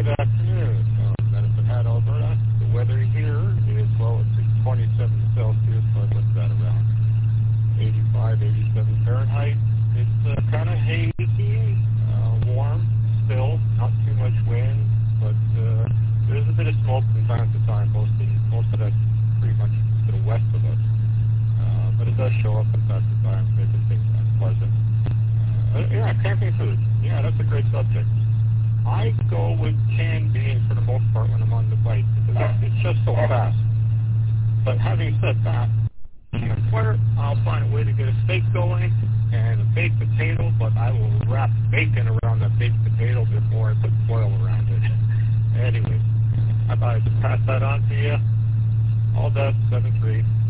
good afternoon. Medicine Hat, Alberta. The weather here is, well, it's 27 Celsius, but what's that, around 85, 87 Fahrenheit. It's kind of hazy, warm still, not too much wind, but there's a bit of smoke from time to time. Most of that's pretty much to the west of us. But it does show up from time to time, making things unpleasant. Camping food. Yeah, that's a great subject. I go with canned beans for the most part when I'm on the bike because it's just so fast. But having said that, I'll find a way to get a steak going and a baked potato, but I will wrap bacon around that baked potato before I put foil around it. Anyway, I thought I'd just pass that on to you. All done, 7-3.